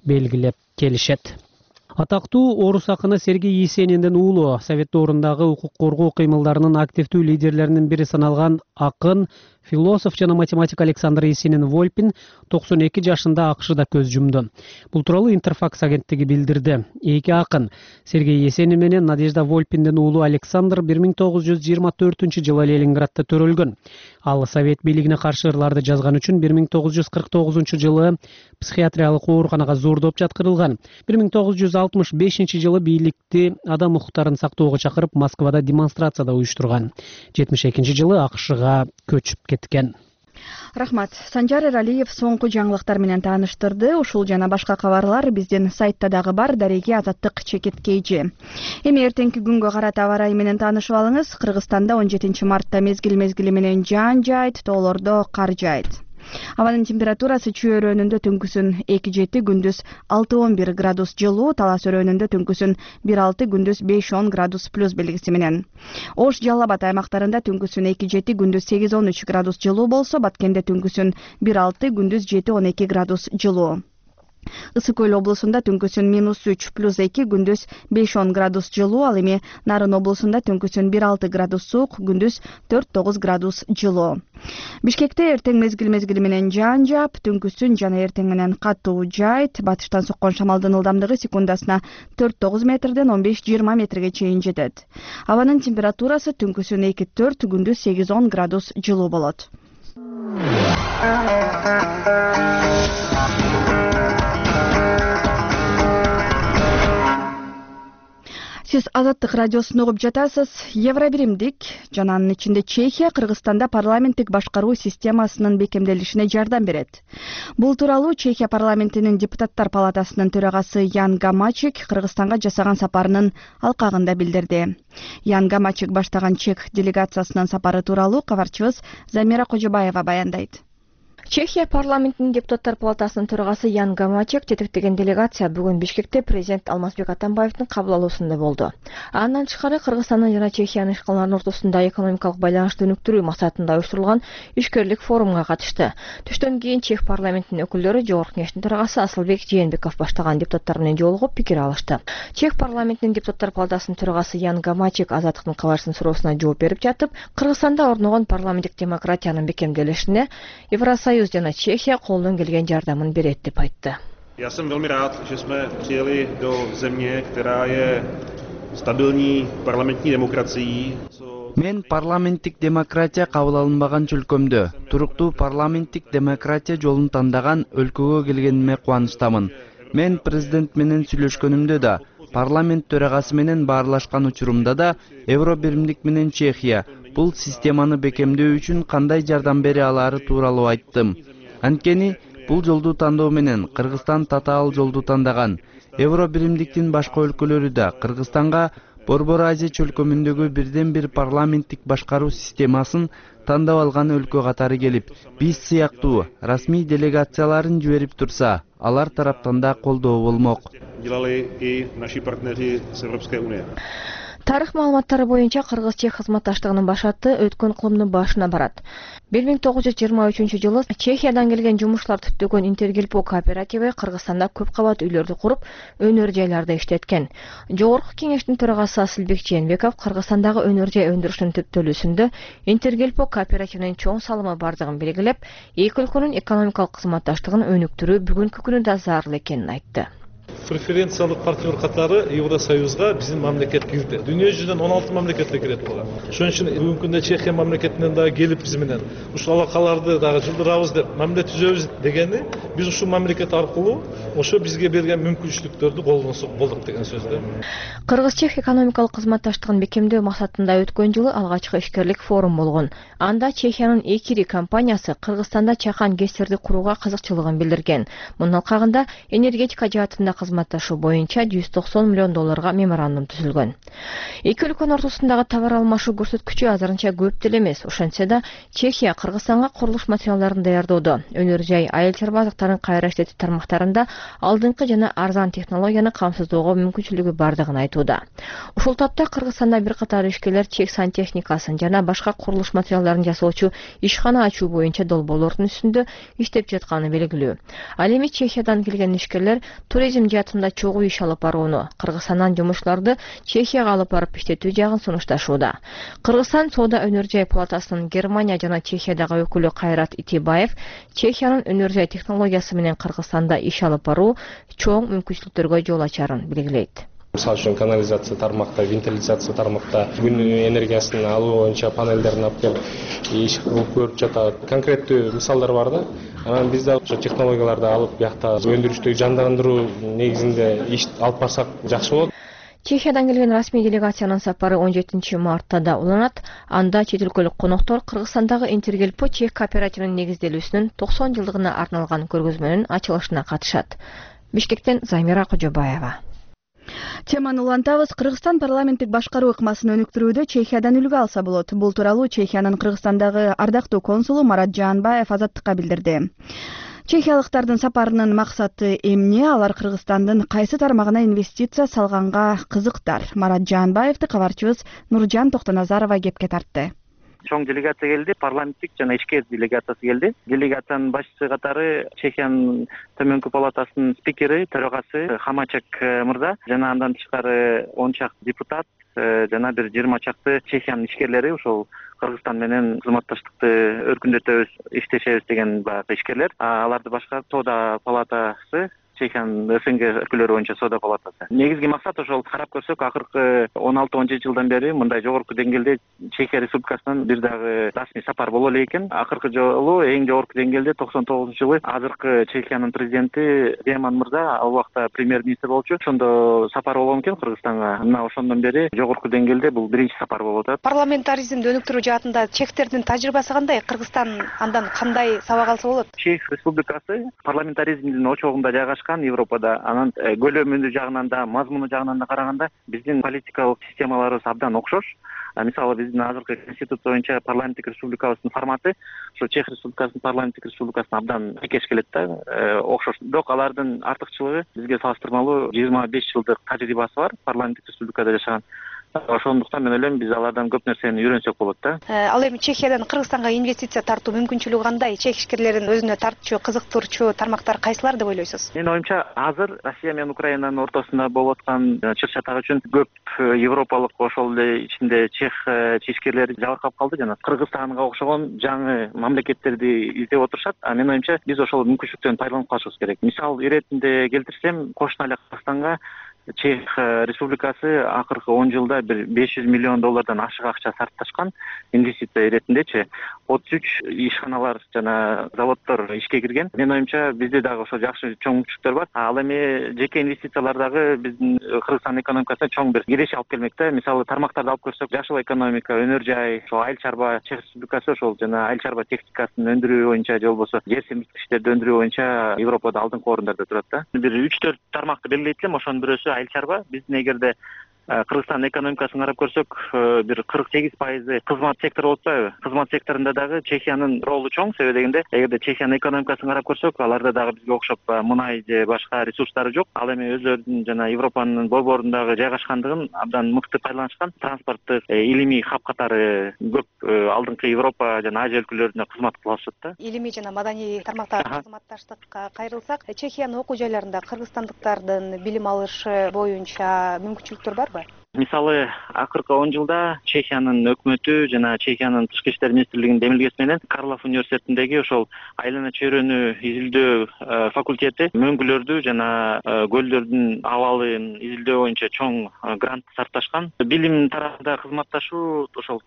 белгилеп келишет. Атактуу орус акыны Сергей Есениндин уулу, Совет доорундагы укук коргоо кыймылдарынын активдүү лидерлеринин бири саналган акын, философ жана математик Александр Есенин-Вольпин 92 жашында АКШда көз жумду. Бул тууралуу Интерфакс агенттиги билдирди. Эки акын Сергей Есенин менен Надежда Вольпиндин уулу Александр 1924-жылы Ленинградда төрөлгөн. Ал Совет бийлигине каршы ырларды жазган үчүн 1949-жылы психиатриялык ооруканага зордоп жаткырылган. 1965-жылы бийликти адам укуктарын сактоого чакырып Москвада демонстрацияда уюштурган. 72-жылы АКШга көчүп кеткен. Рахмат. Санжар Эралиев соңку жаңылыктар менен тааныштырды. Ушул жана башка кабарлар биздин сайтта дагы бар. Дареги Азаттык чекиткейчи. Эми эртеңки күнгө карата аба ырайы менен таанышып алыңыз. Кыргызстанда 17 мартта мезгил менен жаан жаайт, тоолордо кар жаайт. Абанын температурасы Чүй өрөөнүндө түнкүсүн 2-7, күндүз 6-11 градус жылуу, Талас өрөөнүндө түнкүсүн 1-6, күндүз 5-10 градус плюс белгиси менен. Ош, Жалал Абад аймактарында түнкүсүн 2-7, күндүз 8-13 градус жылуу болсо, Баткенде түнкүсүн 1-6, күндүз 7-12 градус жылуу. Ысык Көл облусунда түнкүсүн -3 плюс 2, күндүз 5-10 градус жылуу, ал эми Нарын облусунда түнкүсүн 1-6 градус суук, күндүз 4-9 градус жылуу. Бишкекте эртең мезгил менен жаан жаап, түнкүсүн жана эртең менен катуу жаайт. Батыштан соккон шамалдын ылдамдыгы секундасына 4-9 метрден 15-20 метрге чейин жетет. Абанын температурасы түнкүсүн 2-4, күндүз 8-10 градус жылуу болот. Сиз Азаттык радиосун угуп жатасыз. Евробиримдик жана анын ичинде Чехия Кыргызстанда парламенттик башкаруу системасынын бекемделишине жардам берет. Бул тууралуу Чехия парламентинин депутаттар палатасынын төрагасы Ян Гамачек Кыргызстанга жасаган сапарынын алкагында билдирди. Ян Гамачек баштаган чех делегациясынын сапары тууралуу кабарчыбыз Замира Кожобаева баяндайт. Чехия парламентинин депутаттар палатасынын төрагасы Ян Гамачек жетектеген делегация бүгүн Бишкекте президент Алмазбек Атамбаевдин кабыл алуусунда болду. Андан тышкары Кыргызстандын жана Чехиянын ишканаларынын ортосунда экономикалык байланышты өнүктүрүү максатында уюштурулган ишкерлик форумга катышты. Түштөн кийин Чех парламентинин өкүлдөрү Жогорку Кеңештин төрагасы Асылбек Жээнбеков баштаган депутаттар менен жолугуп пикир алышты. Чех парламентинин депутаттар палатасынын төрагасы Ян Гамачек Азаттыктын кабарчысынын суроосуна жооп берип жатып, Кыргызстанда орногон парламенттик демократиянын бекемделишине Евросоюз жана Чехия колдон келген жардамын берет деп айтты. Я jsem velmi rád, že jsme přijeli do země, která je stabilní parlamentní demokracií. Мен парламенттик демократия кабыл алынбаган чөлкөмдө туруктуу парламенттик демократия жолун тандаган өлкөгө келгениме кубанычтамын. Мен президент менен сүйлөшкөнүмдө да, парламент төрагасы менен баарлашкан учурумда да Евробиримдик менен Чехия бул системаны бекемдөө үчүн кандай жардам бере алары тууралуу айттым. Анткени бул жолду тандоо менен Кыргызстан татаал жолду тандаган. Евробиримдиктин башка өлкөлөрү да Кыргызстанга Борбор Азия чөлкөмүндөгү бирден бир парламенттик башкаруу системасын тандап алган өлкө катары келип, биз сыяктуу расмий делегацияларын жиберип турса, алар тараптан да колдоо болмок. Тарых маалыматтары боюнча Кыргыз-Чех кызматташтыгынын башаты өткөн кылымдын башына барат. 1923-жылы Чехиядан келген жумушчулар түптөгөн Интергелпо кооперативи Кыргызстанда көп кабат үйлөрдү куруп, өнөр жайларда иштеткен. Жогорку Кеңештин төрагасы Асылбек Жээнбеков Кыргызстандагы өнөр жай өндүрүшүнүн түптөлүүсүндө Интергелпо кооперативинин чоң салымы бардыгын белгилеп, эки өлкөнүн экономикалык кызматташтыгын өнүктүрүү бүгүнкү күнү да зарыл экенин айтты. Преференциялык партнер катары Евросоюзга биздин мамлекет кирди. Дүйнө жүзүнөн 16 мамлекетке кирет булар. Ошон үчүн бүгүнкү күндө Чехия мамлекетинен дагы келип биз менен ушул алакаларды дагы жылдырабыз деп мамиле түзөбүз дегени, биз ушул мамлекет аркылуу ошо бизге берген мүмкүнчүлүктөрдү колдонсок болдук деген сөз да. Кыргыз-Чех экономикалык кызматташтыгын бекемдөө максатында өткөн жылы алгачкы ишкерлик форум болгон. Анда Чехиянын Экири компаниясы Кыргызстанда чакан ГЭСтерди курууга кызыкчылыгын билдирген. Мунун алкагында энергетика жаатында кызматташуу боюнча $190 миллион меморандум түзүлгөн. Эки өлкөнүн ортосундагы товар алмашуу көрсөткүчү азырынча көп деле эмес. Ошентсе да Чехия Кыргызстанга курулуш материалдарын даярдоодо, өнөр жай, айыл чарбазыктарын кайра иштетүү тармактарында алдыңкы жана арзан технологияны камсыздоого мүмкүнчүлүгү бардыгын айтууда. Ушул тапта Кыргызстанда бир катар ишкерлер чек сантехникасын жана башка курулуш материалдарын жасоочу ишкана ачуу боюнча долбоорлордун үстүндө иштеп жатканы белгилүү. Ал эми Чехиядан келген ишкерлер туризм жаатында чогуу иш алып барууну, Кыргызстандан жумушчуларды Чехияга алып барып иштетүү жагын сунушташууда. Кыргызстан соода өнөр жай палатасынын Германия жана Чехиядагы өкүлү Кайрат Итибаев Чехиянын өнөр жай технологиясы менен Кыргызстанда иш алып баруу чоң мүмкүнчүлүктөргө жол ачарын белгилейт. Мисалы үчүн канализация тармакта, вентиляция тармакта күн энергиясын алуу боюнча панелдерин алып келип иш кылып көрүп жатат. Конкреттүү мисалдар бар да. Анан биз да ошо технологияларды алып биякта өндүрүштү жандандыруу негизинде иш алып барсак жакшы болот. Чехиядан келген расмий делегациянын сапары 17 мартта да уланат. Анда чет өлкөлүк коноктор Кыргызстандагы Интергелпо чех кооперативинин негизделүүсүнүн 90 жылдыгына арналган көргөзмөнүн ачылышына катышат. Бишкектен Замира Кожобаева. Теманы улантабыз. Кыргызстан парламенттик башкаруу ыкмасын өнүктүрүүдө Чехиядан үлгү алса болот. Бул тууралуу Чехиянын Кыргызстандагы ардактуу консулу Марат Жаанбаев Азаттыкка билдирди. Чехиялыктардын сапарынын максаты эмне? Алар Кыргызстандын кайсы тармагына инвестиция салганга кызыктар? Марат Жаанбаевди кабарчыбыз Нуржан Токтоназарова кепке тартты. Чоң делегация келди, парламенттик жана ишкер делегациясы келди. Делегациянын башчысы катары Чехиянын төмөнкү палатасынын спикери, төрагасы Хамачек мырза жана андан тышкары 10 чакты депутат жана бир 20 чакты Чехиянын ишкерлери ошол Кыргызстан менен кызматташтыкты өркүндөтөбүз, иштешебиз деген баягы ишкерлер. Аларды башкарып соода палатасы, Чехиянын СНГ өлкөлөрү боюнча соода палатасы. Негизги максат ошол карап көрсөк, акыркы 16-17 жылдан бери мындай жогорку деңгээлде Чехия Республикасынын бир дагы расмий сапар боло элек экен. Акыркы жолу эң жогорку деңгээлде 99-жылы азыркы Чехиянын президенти Деман мырза ал убакта премьер-министр болчу. Ошондо сапар болгон экен Кыргызстанга. Мына ошондон бери жогорку деңгээлде бул биринчи сапар болуп атат. Парламентаризмди өнүктүрүү жаатында чехтердин тажрыйбасы кандай? Кыргызстан андан кандай сабак алса болот? Чех Республикасы парламентаризмдин очогунда жайгашкан Европада. Анан көлөмү жагынан да, мазмуну жагынан да караганда биздин политикалык системаларыбыз абдан окшош. Мисалы биздин азыркы конституция боюнча парламенттик республикабыздын форматы ошо Чех Республикасынын парламенттик республикасына абдан экеш келет да, окшош. Бирок алардын артыкчылыгы бизге салыштырмалуу 25 жылдык тажрыйбасы бар парламенттик республикада жашаган. Ошондуктан мен ойлойм биз алардан көп нерсени үйрөнсөк болот да. Ал эми Чехиядан Кыргызстанга инвестиция тартуу мүмкүнчүлүгү кандай? Чех ишкерлерин өзүнө тартчу, кызыктырчу тармактар кайсылар деп ойлойсуз? Менин оюмча азыр Россия менен Украинанын ортосунда болуп аткан чыр чатак үчүн көп европалык ошол эле ичинде чех ишкерлери жабыркап калды жана Кыргызстанга окшогон жаңы мамлекеттерди издеп отурушат. Менин оюмча биз ошол мүмкүнчүлүктөн пайдаланып калышыбыз керек. Мисал иретинде келтирсем, кошуна эле Кыргызстанга Чех Республикасы акыркы 10 жылда бир 500 миллион доллардан ашык акча сарпташкан инвестиция иретинде 33 ишканалар жана заводдор ишке кирген. Менин оюмча бизде дагы ошо жакшы чоң мүмкүнчүлүктөр бар. Ал эми жеке инвестициялар дагы биздин Кыргызстан экономикасына чоң бир киреше алып келмек да. Мисалы тармактарды алып көрсөк, жашыл экономика, өнөр жай, ошо айыл чарба, Чех Республикасы ошол жана айыл чарба техникасын өндүрүү боюнча же болбосо жер семирткичтерди өндүрүү боюнча Европада алдыңкы орундарда турат да. Бир 3-4 тармакты белгилейт элем, ошонун бирөөсү айыл чарба. Биздин эгерде Кыргызстан экономикасын карап көрсөк, бир 48% кызмат сектору болуп атпайбы? Кызмат секторунда дагы Чехиянын ролу чоң. Себеби дегенде, эгерде Чехиянын экономикасын карап көрсөк, аларда дагы бизге окшоп мунай же башка ресурстары жок. Ал эми өзлөрүнүн жана Европанын борборундагы жайгашкандыгын абдан мыкты пайдаланышкан. Транспорттук, илимий хаб катары көп алдыңкы Европа жана Азия өлкөлөрүнө кызмат кылышат да. Илимий жана маданий тармактагы кызматташтыкка кайрылсак, Чехиянын окуу жайларында кыргызстандыктардын билим алышы боюнча мүмкүнчүлүктөр барбы? Мисалы, акыркы 10 жылда Чехиянын өкмөтү жана Чехиянын тышкы иштер министрлигинин демилгеси менен Карлов университетиндеги ошол айлана чөйрөнү изилдөө факультети мөңгүлөрдү жана көлдөрдүн абалын изилдөө боюнча чоң грант сарпташкан. Билим тарабында кызматташуу ошол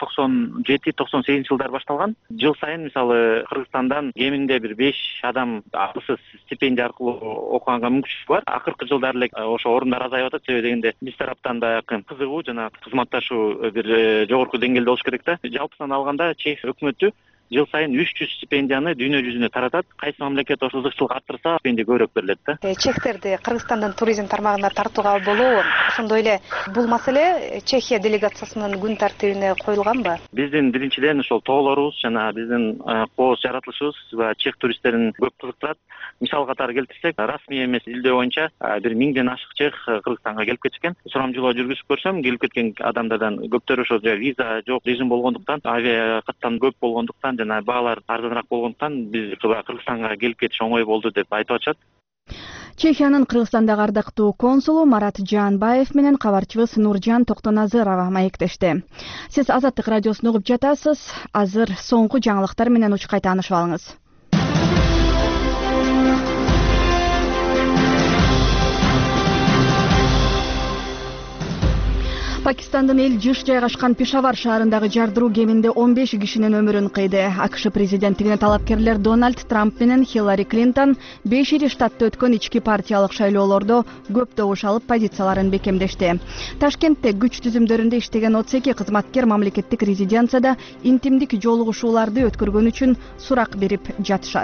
97-98 жылдар башталган. Жыл сайын мисалы Кыргызстандан кеминде бир 5 адам акысыз стипендия аркылуу окуганга мүмкүнчүлүк бар. Акыркы жылдары эле ошо орундар азайып атат. Себеби дегенде биз тараптан да кызыгуу жана кызматташуу бир жогорку деңгээлде болуш керек да. Жалпысынан алганда Чех өкмөтү жыл сайын 300 стипендияны дүйнө жүзүнө таратат. Кайсы мамлекет ошо ызыкчылык арттырса, стипендия көбүрөөк берилет да. Чехтерди Кыргызстандын туризм тармагына тартууга болобу? Ошондой эле бул маселе Чехия делегациясынын күн тартибине коюлганбы? Биздин биринчиден ошол тоолорубуз жана биздин кооз жаратылышыбыз ва чех туристтерин көп кызыктырат. Мисал катары келтирсек, расмий эмес илдөө боюнча 1000ден ашык чех Кыргызстанга келип кетишкен. Сурамжылоо жүргүзүп көрсөм, келип кеткен адамдардан көптөрү ошо виза жок режим болгондуктан, авиа каттам көп болгондуктан жана баалар арзаныраак болгондуктан биз Кыргызстанга келип кетиш оңой болду деп айтып атышат. Чехиянын Кыргызстандагы ардактуу консулу Марат Жаанбаев менен кабарчыбыз Нуржан Токтоназырова маектешти. Сиз Азаттык радиосун угуп жатасыз. Азыр соңку жаңылыктар менен учкай таанышып алыңыз. Пакистандын эл жыш жайгашкан Пешавар шаарындагы жардыруу кеминде 15 кишинин өмүрүн кыйды. АКШ президенттигине талапкерлер Дональд Трамп менен Хиллари Клинтон 5 штатта өткөн ички партиялык шайлоолордо көп добуш алып позицияларын бекемдешти. Ташкентте күч түзүмдөрүндө иштеген 32 кызматкер мамлекеттик резиденцияда интимдик жолугушууларды өткөргөн үчүн сурак берип жатышат.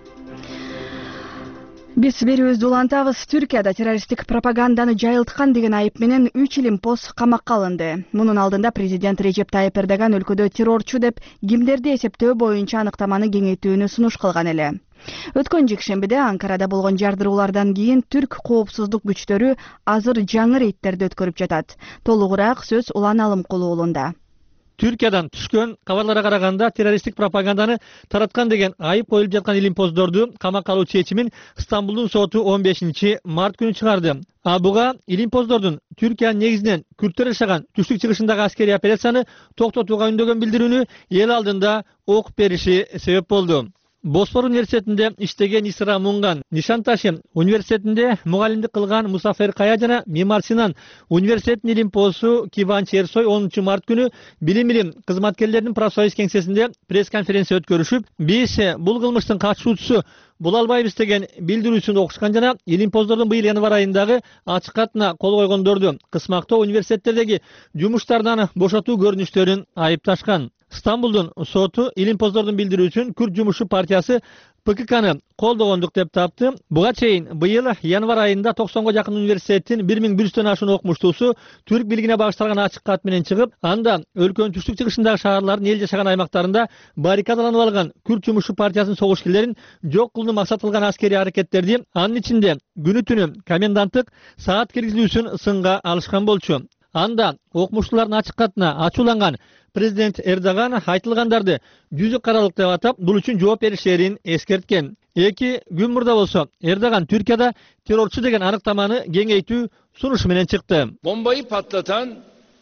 Биз берүүбүздү улантабыз. Түркияда террористтик пропаганданы жайылткан деген айып менен 3 илимпоз камакка алынды. Мунун алдында президент Режеп Тайып Эрдоган өлкөдө террорчу деп кимдерди эсептөө боюнча аныктаманы кеңейтүүнү сунуш кылган эле. Өткөн жекшембиде Анкарада болгон жардыруулардан кийин түрк коопсуздук күчтөрү азыр жаңы рейдтерди өткөрүп жатат. Толугураак сөз Улан Алымкулу уулунда. Түркиядан түшкөн кабарларга караганда террористтик пропаганданы тараткан деген айып коюлуп жаткан илимпоздорду камакка алуу чечимин Стамбулдун соту 15 март күнү чыгарды. Буга илимпоздордун Түркиянын негизинен күрттөр жашаган түштүк чыгышындагы аскерий операцияны токтотууга үндөгөн билдирүүнү эл алдында окуп бериши себеп болду. Босфор университетинде иштеген Исра Мунган, Нишанташи университетинде мугалимдик кылган Мусафер Кая жана Мемар Синан университетинин илимпозу Киван Черсой 10 март күнү билим кызматкерлеринин профсоюз кеңсесинде пресс-конференция өткөрүшүп, биз бул кылмыштын катышуучусу була албайбыз деген билдирүүсүн окушкан жана илимпоздордун быйыл январь айындагы ачык катына кол койгондорду кысмактоо университеттердеги жумуштардан бошотуу көрүнүштөрүн айыпташкан. Стамбулдун соту илимпоздордун билдирүүсүн Күрд жумушчу партиясы ПККны колдогондук деп тапты. Буга чейин быйыл январь айында 90го жакын университеттин 1100дөн ашуун окумуштуусу түрк билигине багышталган ачык кат менен чыгып, анда өлкөнүн түштүк чыгышындагы шаарлардын эл жашаган аймактарында баррикадаланып алган Күрд жумушчу партиясынын согушкерлерин жок кылууну максат кылган аскерий аракеттерди, анын ичинде күнү түнү коменданттык саат киргизилүүсүн сынга алышкан болчу. Анда окумуштуулардын ачык катына ачууланган президент Эрдоган айтылгандарды жүзүк каралык деп атап, бул үчүн жооп беришерин эскерткен. 2 күн мурда болсо Эрдоган Türkiye'de terörçü деген anıktamanı kengeytүү sunuşu менен чыкты. Bombayı patlatan,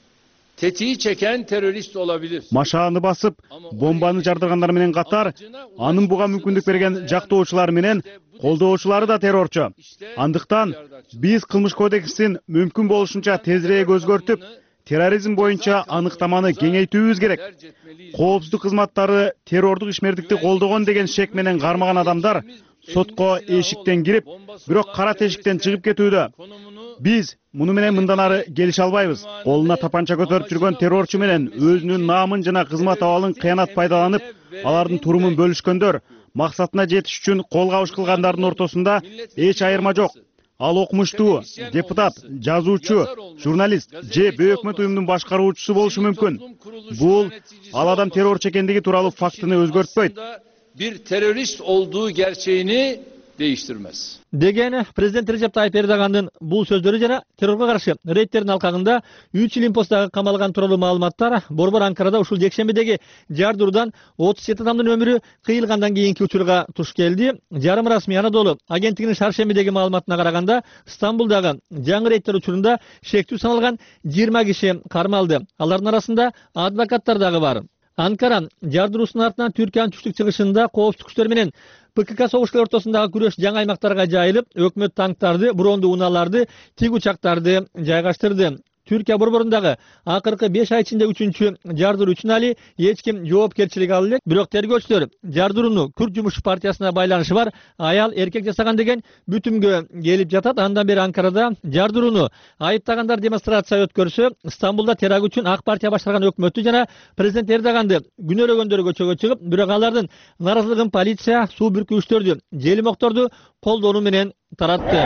tetiği çeken terörist olabilir. Машааны басып, бомбаны жардыргандар менен катар, анын буга мүмкүндүк берген жактоочулар менен колдоочулары да террорчу. Андыктан биз кылмыш кодексин мүмкүн болушунча тезирээк өзгөртүп, терроризм боюнча анықтаманы кеңейтүүбүз керек. Коопсуздук кызматтары террордук ишмердикти колдогон деген шек менен кармаган адамдар сотко эшиктен кирип, бирок кара тешиктен чыгып кетүүдө. Биз муну менен мындан ары келише албайбыз. Колуна тапанча көтөрүп жүргөн террорчу менен өзүнүн наамын жана кызмат абалын кыянат пайдаланып, алардын турумун бөлүшкөндөр, максатына жетиш үчүн кол кабыш кылгандардын ортосунда эч айырма жок. Ал окумуштуу, депутат, жазуучу, журналист же өкмөт уюмунун башкаруучусу болушу мүмкүн. Бул ал адам террорчу экендиги тууралуу фактыны өзгөртпөйт. Bir terörist olduğu gerçeğini değiştirmez. Деген президент Режеп Тайып Эрдоганын бул сөздөрү жана террорго каршы рейдтердин алкагында 3 илимпостагы камалган тууралуу маалыматтар Борбор Анкарада ушул жекшембидеги жардыруудан 37 адамдын өмүрү кыйылгандан кийинки учурга туш келди. Жарым расмий Анадолу агенттигинин шаршембидеги маалыматына караганда Стамбулдагы жаңы рейдтер учурунда шектүү саналган 20 киши кармалды. Алардын арасында адвокаттар дагы бар. Анкара жардыруусунун артынан Түркиянын түштүк чыгышында коопсуздук күчтөр менен ПКК согушкер ортосундагы күрөш жаңы аймактарга жайылып, өкмөт танктарды, брондуу унааларды, тик учактарды жайгаштырды. Түркия борборундагы акыркы 5 ай ичинде 3-чү жардыруу үчүн али эч ким жоопкерчилик ала элек. Бирок тергөөчүлөр жардырууну Күрд жумушчу партиясына байланышы бар аял эркек жасаган деген бүтүмгө келип жатат. Андан бери Анкарада жардырууну айыптагандар демонстрация өткөрсө, Стамбулда теракт үчүн ак партия баштырган өкмөттү жана президент Эрдоганды күнөөлөгөндөр көчөгө чыгып, бирок алардын наразылыгын полиция суу бүркүгүчтөрдү, желимокторду колдонуу менен таратты.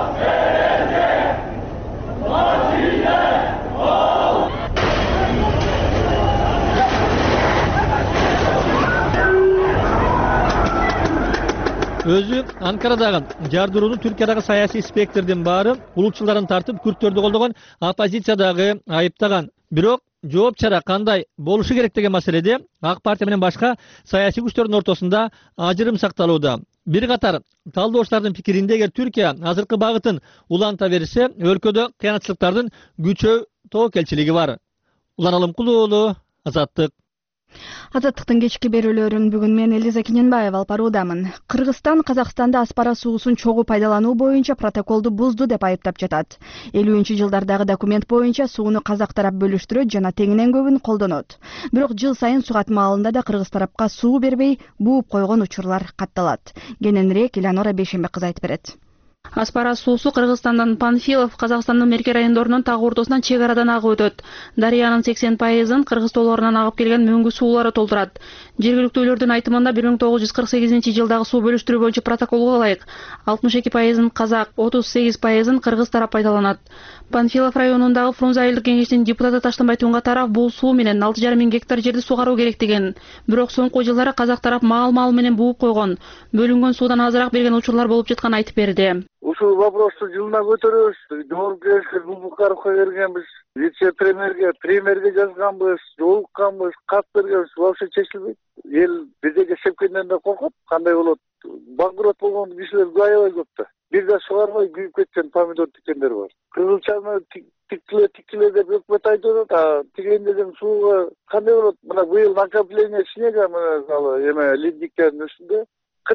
Өзү Анкарадагы жардырууну Түркиядагы саясий спектрдин баары улутчулдарын тартып, күрттөрдү колдогон оппозициядагы айыптаган. Бирок жооп чара кандай болушу керек деген маселеде ак партия менен башка саясий күчтөрдүн ортосунда ажырым сакталууда. Бир катар талдоочулардын пикиринде, эгер Түркия азыркы багытын уланта берсе, өлкөдө кыянатчылыктардын күчөө тобокелчилиги бар. Улан Алымкулуу уулу, Азаттык. Азаттыктын кечки берүүлөрүн бүгүн мен Элиза Кененбаева алып баруудамын. Кыргызстан Казакстанда аспара суусун чогуу пайдалануу боюнча протоколду бузду деп айыптап жатат. 50-жылдардагы документ боюнча сууну казак тарап бөлүштүрөт жана теңинен көбүн колдонот. Бирок жыл сайын сугат маалында да кыргыз тарапка суу бербей бууп койгон учурлар катталат. Кененирээк Элеонора Бейшембек кызы айтып берет. Аспара суусу Кыргызстандан Панфилов, Казакстандын Мерке райондорунун так ортосунан чек арадан агып өтөт. Дарыянын 80%-ын Кыргыз тоолорунан агып келген мөңгү суулары толтурат. Жергиликтүүлөрдүн айтымында 1948-жылдагы суу бөлүштүрүү боюнча протоколго ылайык 62%-ын казак, 38%-ын кыргыз тарап пайдаланат. Панфилов районундагы Фрунзе айылдык кеңештин депутаты Таштанбай Туңгатаров бул суу менен 6,5 миң гектар жерди сугаруу керек деген. Бирок соңку жылдары казак тарап маал менен бууп койгон. Бөлүнгөн суудан азыраак берген учурлар болуп жатканын айтып берди. Ушул вопросту жылына көтөрөбүз. Жоопкерчиликке Бубукаровго бергенбиз, вице-премьерге жазганбыз, жолукканбыз, кат бергенбиз. Вообще чечилбейт. Эл бирдеге сепкенден да коркот. Кандай болот? Банкрот болгон кишилер аябай көп да. Бир да сугарбай күйүп кеткен помидор тиккендер бар. Кызылчаны тиктиле деп өкмөт айтып атат. Тиген деген сууга кандай болот? Мына быйыл накопление снега мына ледниктердин үстүндө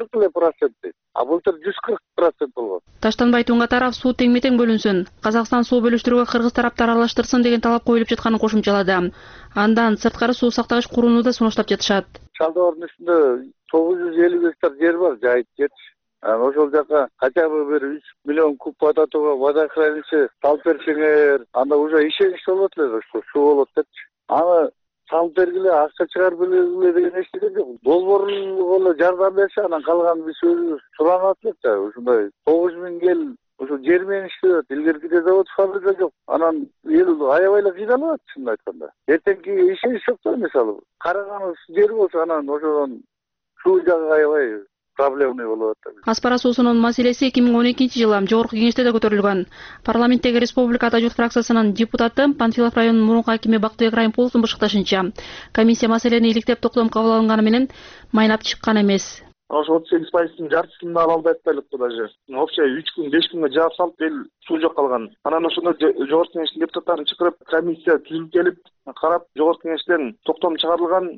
40%, а былтыр 140% болгон. Таштанбай Туңгатаров суу тең-метең бөлүнсүн, Казакстан суу бөлүштүрүүгө кыргыз тараптар аралаштырсын деген талап коюлуп жатканын кошумчалады. Андан сырткары суу сактагыч курууну да сунуштап жатышат. Чалдыбардын үстүндө 950 гектар жер бар, жайыт жер. Ошол жака хотя бы бир 3 миллион куб ататууга водохранилище салып берсеңер, анда уже ишеничтүү болот эле, что суу болот депчи. Аны салып бергиле, акча чыгарып бергиле деген эчтеке жок. Долбоорлугу жардам берсе, анан калганын биз өзүбүз суранат элек да. Ушундай 9 миң эл ушу жер менен иштеп, илгеркиде завод фабрика жок. Анан эл аябай эле кыйналып атат, чынын айтканда. Эртеңки ишенич жок да, мисалы. Караганыбыз жер болсо, анан ошодон суу жагы аябай проблемный болуп атат. Аспара суусунун маселеси 2012-жылы жогорку кеңеште да көтөрүлгөн. Парламенттеги Республика Ата журт фракциясынын депутаты Панфилов районунун мурунку акими Бактыбек Райымпуловдун башкартышынча, комиссия маселени иликтеп токтом кабыл алынганы менен майнап чыккан эмес. Ошо 38%-ын жартысын да ала албай атпайлык даже. Вообще 3 күн 5 күнгө жаап салып эл суу жок калган. Анан ошондо жогорку кеңештин депутаттарын чакырып, комиссия түзүлүп келип, карап, жогорку кеңештен токтом чыгарылган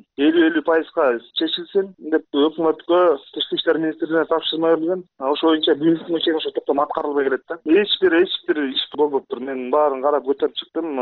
50% чечилсин деп өкмөткө, Тышкы иштер министрлигине тапшырма берилген. Ошо боюнча бүгүнкү күнгө чейин ошо токтом аткарылбай келет да. Эч бир иш болбоптур. Мен баарын карап көтөрүп чыктым.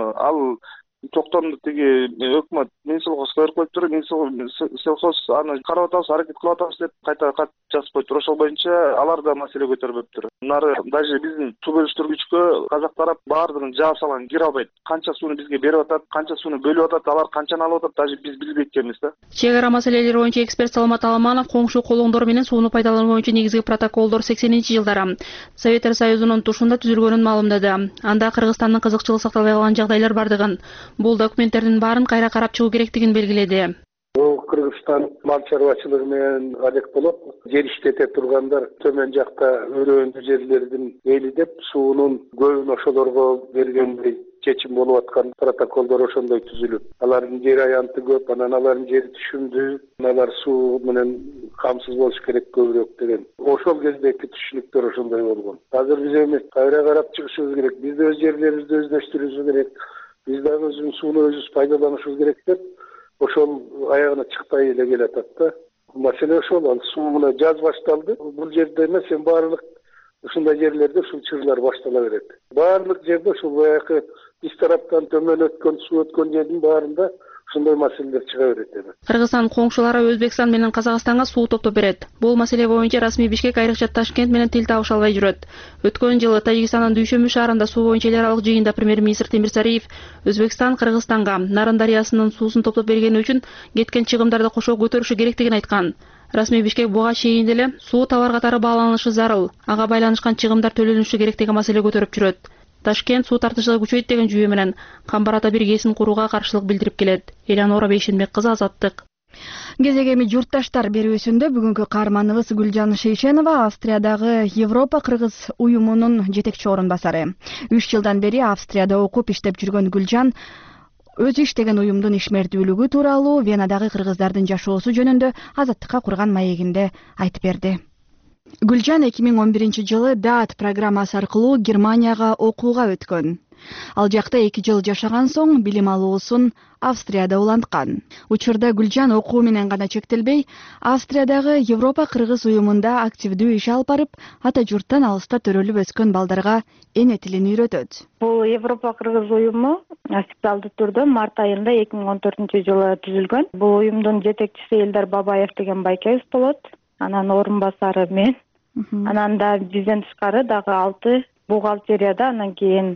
Ал токтомду тиги өкмөт Минсолхоз көрүп коюптур. Минсолхоз аны карап атабыз, аракет кылып атабыз деп кайта кат жазып коюптур. Ошол боюнча алар да маселе көтөрбөптүр. Нары даже биздин суу бөлүштүргүчкө казак тарап баардыгын жаап салган, кире албайт. Канча сууну бизге берип атат, канча сууну бөлүп атат, алар канчаны алып атат, даже биз билбей экенбиз да. Чек ара маселелери боюнча эксперт Саламат Аламанов коңшу колоңдор менен сууну пайдалануу боюнча негизги протоколдор 80-жылдары Советтер Союзунун тушунда түзүлгөнүн маалымдады. Анда Кыргызстандын кызыкчылык сакталбай калган жагдайлар бардыгын, бул документтердин баарын кайра карап чыгуу керектигин белгиледи. Кыргызстан мал чарбачылыгы менен алек болот. Жер иштете тургандар төмөн жакта өрөөндүү жерлердин эли деп суунун көбүн ошолорго бергендей чечим болуп аткан протоколдор ошондой түзүлүп. Алардын жер аянты көп, анан алардын жери түшүмдүү, алар суу менен камсыз болуш керек көбүрөөк деген. Ошол кездеги түшүнүктөр ошондой болгон. Азыр биз эми кайра карап чыгышыбыз керек. Биз өз жерлерибизди өздөштүрүүбүз керек. Биз дагы өзүбүздүн сууну өзүбүз пайдаланышыбыз керек деп ошол аягына чыкпай эле келатат да. Маселе ошол, ал суу менен жаз башталды. Бул жерде эмес, баардык ушундай жерлерде ушул чырлар баштала берет. Баардык жерде ушул баягы биз тараптан төмөн өткөн суу өткөн жердин баарында ушундай маселелер чыга берет эми. Кыргызстан коңшулары Өзбекстан менен Казакстанга суу топтоп берет. Бул маселе боюнча расмий Бишкек айрыкча Ташкент менен тил табыша албай жүрөт. Өткөн жылы Тажикстандын Дүйшөмбү шаарында суу боюнча эл аралык жыйында премьер-министр Темирсариев Өзбекстан Кыргызстанга Нарын дарыясынын суусун топтоп бергени үчүн кеткен чыгымдарды кошо көтөрүшү керектигин айткан. Расмий Бишкек буга чейин деле суу товар катары бааланышы зарыл, ага байланышкан чыгымдар төлөнүшү керек деген маселе көтөрүп жүрөт. Ташкент суу тартышы күчөйт деген жүйө менен Камбарата биргесин курууга каршылык билдирип келет. Эланора Бейшенбек кызы, Азаттык. Кезек эми журтташтар берүүсүндө бүгүнкү каарманыбыз Гүлжан Шейшенова Австриядагы Европа кыргыз уюмунун жетекчи орун басары. 3 жылдан бери Австрияда окуп иштеп жүргөн Гүлжан өзү иштеген уюмдун ишмердүүлүгү тууралуу Венадагы кыргыздардын жашоосу жөнүндө Азаттыкка курган маегинде айтып берди. Гүлжан 2011-жылы ДААТ программасы аркылуу Германияга окууга өткөн. Ал жакта 2 жыл жашаган соң билим алуусун Австрияда уланткан. Учурда Гүлжан окуу менен гана чектелбей, Австриядагы Европа кыргыз уюмунда активдүү иш алып барып, ата журттан алыста төрөлүп өскөн балдарга эне тилин үйрөтөт. Бул Европа кыргыз уюму официалдуу түрдө март айында 2014-жылы түзүлгөн. Бул уюмдун жетекчиси Элдар Бабаев деген байкебиз болот. Анан орун басары мен. Анан да бизден тышкары дагы 6 бухгалтерияда, анан кийин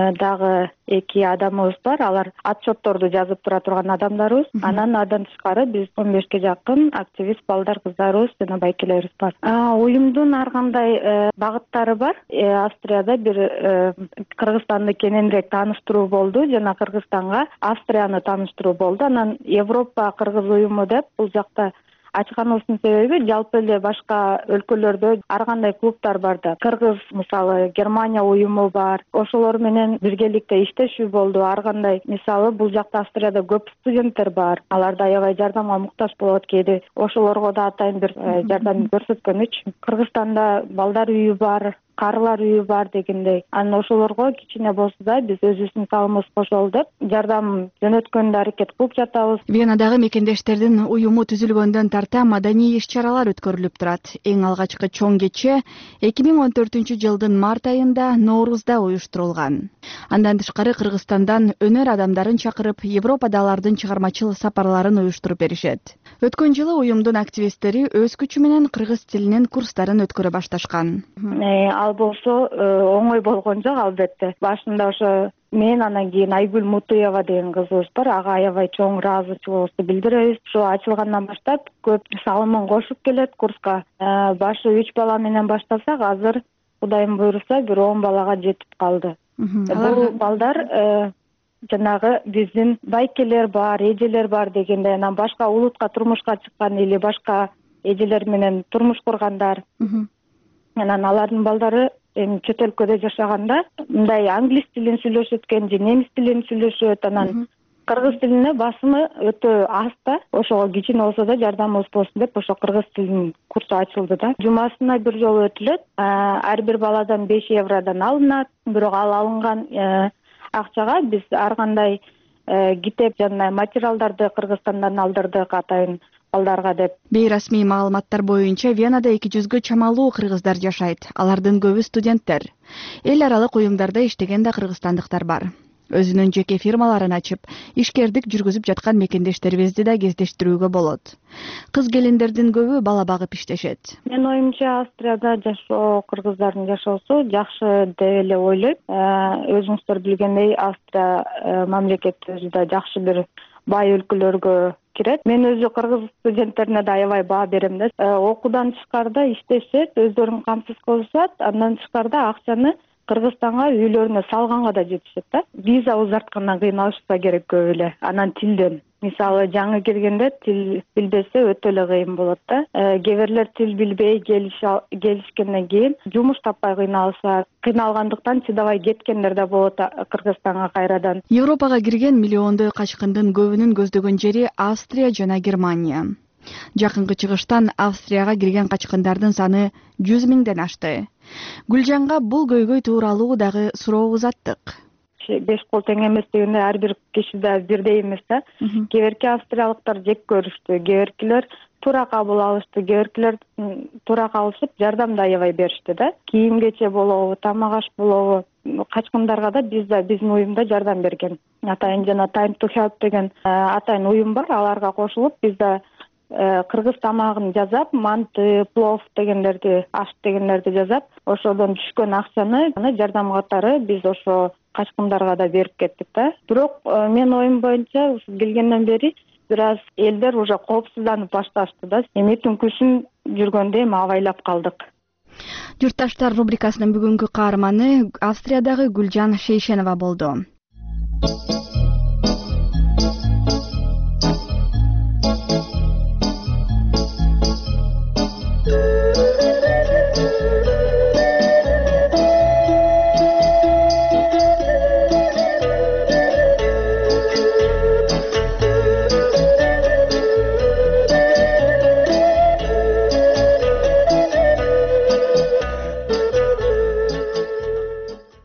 дагы 2 адамыбыз бар. Алар отчетторду жазып тура турган адамдарыбыз. Анан адан тышкары биз 15ке жакын активист балдар, кыздарыбыз жана байкелерибиз бар. Уюмдун ар кандай багыттары бар. Австрияда бир Кыргызстанды кененирээк тааныштыруу болду жана Кыргызстанга Австрияны тааныштыруу болду. Анан Европа кыргыз уюму деп бул жакта ачканыбыздын себеби жалпы эле башка өлкөлөрдө ар кандай клубтар бар да. Кыргыз мисалы Германия уюму бар. Ошолор менен биргеликте иштешүү болду. Ар кандай мисалы бул жакта Австрияда көп студенттер бар. Алар да аябай жардамга муктаж болот кээде. Ошолорго да атайын бир жардам көрсөткөн үчүн. Кыргызстанда балдар үйү бар, карылар үйү бар дегендей. Анан ошолорго кичине болсо да биз өзүбүздүн салымыбыз кошолу деп жардам жөнөткөнгө аракет кылып жатабыз. Венадагы мекендештердин уюму түзүлгөндөн тарта маданий иш-чаралар өткөрүлүп турат. Эң алгачкы чоң кече 2014-жылдын март айында Ноорузда уюштурулган. Андан тышкары Кыргызстандан өнөр адамдарын чакырып, Европада алардын чыгармачыл сапарларын уюштуруп беришет. Өткөн жылы уюмдун активисттери өз күчү менен кыргыз тилинин курстарын өткөрө башташкан. Ал болсо оңой болгон жок албетте. Башында ошо мен, анан кийин Айгүл Мутуева деген кызыбыз бар. Ага аябай чоң ыраазычылыгыбызды билдиребиз. Ошо ачылгандан баштап көп салымын кошуп келет курска. Башы 3 бала менен баштасак, азыр Кудайым буйруса бир 10 балага жетип калды. Бул балдар жанагы биздин байкелер бар, эжелер бар дегендей, анан башка улутка турмушка чыккан или башка эжелер менен турмуш кургандар. Анан алардын балдары чет өлкөдө жашаганда мындай англис тилин сүйлөшөт экен же немис тилин сүйлөшөт. Анан кыргыз тилине басымы өтө аз да. Ошого кичине болсо да жардамыбыз болсун деп ошо кыргыз тилинин курсу ачылды да. Жумасына бир жолу өтүлөт. Ар бир баладан 5 евродан алынат. Бирок ал алынган акчага биз ар кандай китеп жана материалдарды Кыргызстандан алдырдык атайын балдарга деп. Бейрасмий маалыматтар боюнча Венада 200гө чамалуу кыргыздар жашайт. Алардын көбү студенттер. Эл аралык уюмдарда иштеген да кыргызстандыктар бар. Өзүнүн жеке фирмаларын ачып, ишкердик жүргүзүп жаткан мекендештерибизди да кездештирүүгө болот. Кыз келиндердин көбү бала багып иштешет. Менин оюмча Австрияда жашоо, кыргыздардын жашоосу жакшы деп эле ойлойм. Өзүңүздөр билгендей, Австрия мамлекети өзү да жакшы бир бай өлкөлөргө кирет. Мен өзү кыргыз студенттерине да аябай баа берем да. Окуудан тышкарыда иштешет, өздөрүн камсыз кылышат, андан тышкарыда акчаны Кыргызстанга үйлөрүнө салганга да жетишет да. Виза узарткандан кыйналышса керек көп эле. Анан тилден. Мисалы жаңы келгенде тил билбесе өтө эле кыйын болот да. Кээ бирлер тил билбей келишкенден кийин жумуш таппай кыйналышат. Кыйналгандыктан чыдабай кеткендер да болот Кыргызстанга кайрадан. Европага кирген миллиондой качкындын көбүнүн көздөгөн жери Австрия жана Германия. Жакынкы чыгыштан Австрияга кирген качкындардын саны 100 миңден ашты. Гүлжанга бул көйгөй тууралуу дагы суроо узаттык. 5 кол тең эмес дегенде ар бир киши да бирдей эмес да. Кээ австриялыктар жек көрүштү, кээ туура кабыл алышты, кээ туура кабылышып жардам да аябай беришти да. Кийим кече болобу, тамак аш болобу. качкындарга да биздин уюмда жардам берген. Атайын жана Time to Help деген атайын уюм бар, аларга кошулуп биз да кыргыз тамагын жасап, манты, плов дегендерди, аш дегендерди жасап, ошодон түшкөн акчаны жардам катары биз ошо качкындарга да берип кеттик да. Бирок менин оюм боюнча келгенден бери бир аз элдер уже коопсузданып башташты да. Эми түнкүсүн жүргөндө эми абайлап калдык. Журтташтар рубрикасынын бүгүнкү каарманы Австриядагы Гүлжан Шейшенова болду.